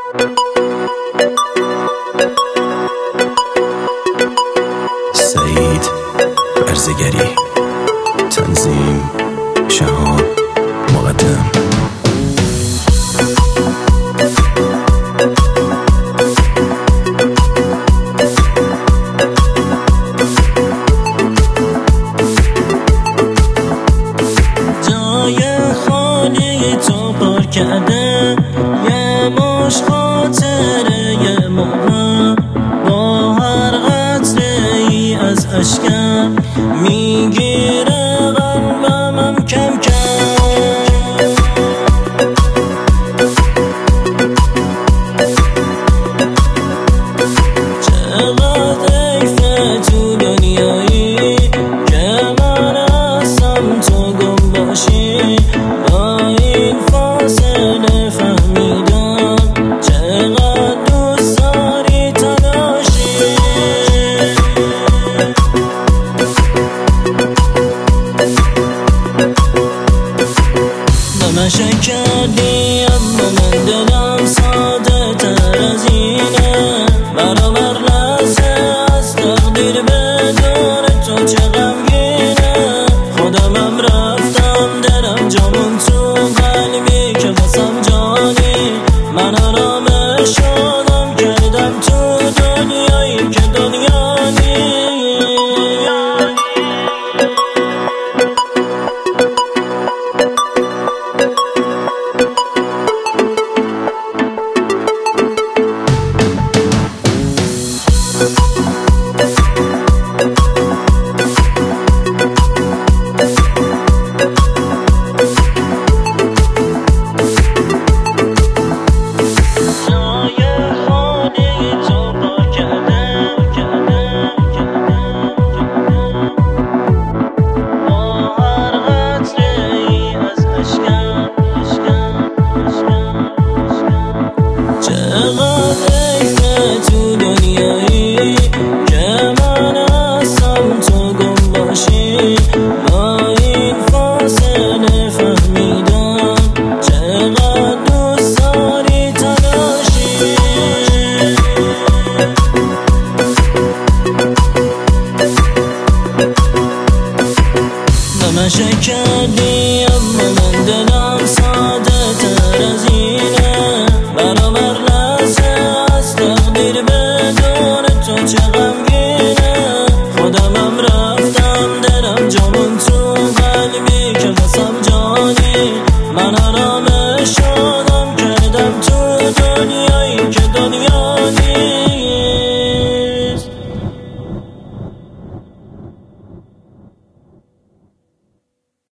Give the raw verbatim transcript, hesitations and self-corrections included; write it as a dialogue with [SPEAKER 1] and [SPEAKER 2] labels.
[SPEAKER 1] سعید برزگری، تنظیم شهاب مقدم.
[SPEAKER 2] جای خانه تو پر کرده یه مش خاطره یه موقع، با هر قطره ای از اشکم میگیره قلبم کم کم. چقدر حیفه تو دنیایی که من هستم تو گم باشی، با این فاصله فهمیدم چقدر دوست داری تنهاشی. من شک کردی اما من دلم ساده تر از اینه، برابر لحظه از تقدیر بدون تو چه غمگینه. خودمم رفتم دلم جامون تو قلبی که واسم جانی، من آرامش شدم کردم تو دنیایی که دنیا نی. چقدر حیفه تو دنیایی که من هستم تو گم باشی، با این فاصله فهمیدم چقدر دوست داری تنهاشی. من شک کردی اما من دلم ساده تر از اینه، برابر لحظه از تقدیر بدون تو چه غمگینه. خودمم رفتم دلم جامون تو قلبی که واسم جانی، من آرامش شدم کردم تو دنیایی که دنیا نی.